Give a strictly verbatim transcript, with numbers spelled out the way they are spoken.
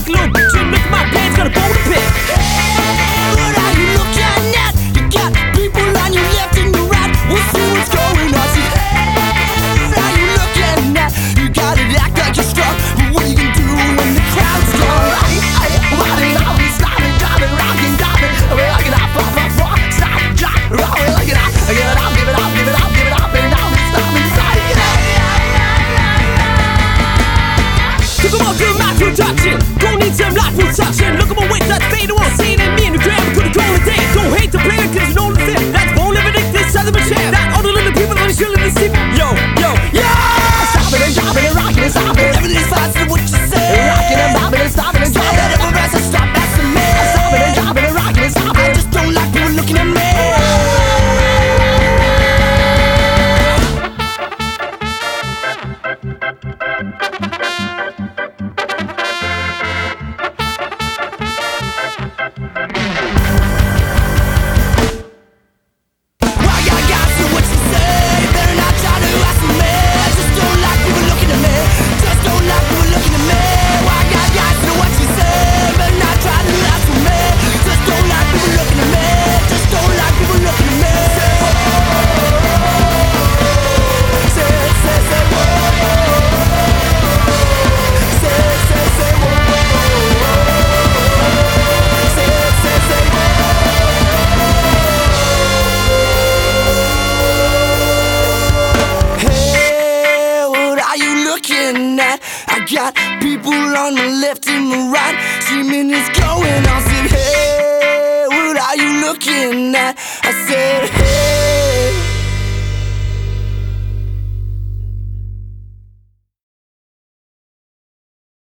fuck a little bitch and look at my pants, got a bone to pick. What are you looking at? You got people on your left and your right. We'll see what's going on. See, hey, what are you looking at? You gotta act like you're strong, but what are you gonna do when the crowd's gone? Hey, hey, what are you starting, driving, rocking, diving? I mean, like it up, up, up, rock, stop, drop, rock, like it up, give it up, give it up, give it up, give it up, and now it's stop inside. Took 'em all to my production. Don't need some life reduction. Look at my weight, that's fade. I won't see it in me in the gram. Could have told a day. Don't hate the player, cause you know the thing. That's bone living it, this other machine. Not all the little people that are chilling this team. Yo, yo, yeah! Stopping and dropping and rocking and stopping. Everything's fine, so what you say? Rocking and bobbing and stopping and dropping. Never rest and stop, that's the man. Stopping and dropping and rocking and stopping. I just don't like people looking at me. I got people on the left and the right, screaming it's going on. I said, hey, what are you looking at? I said, hey.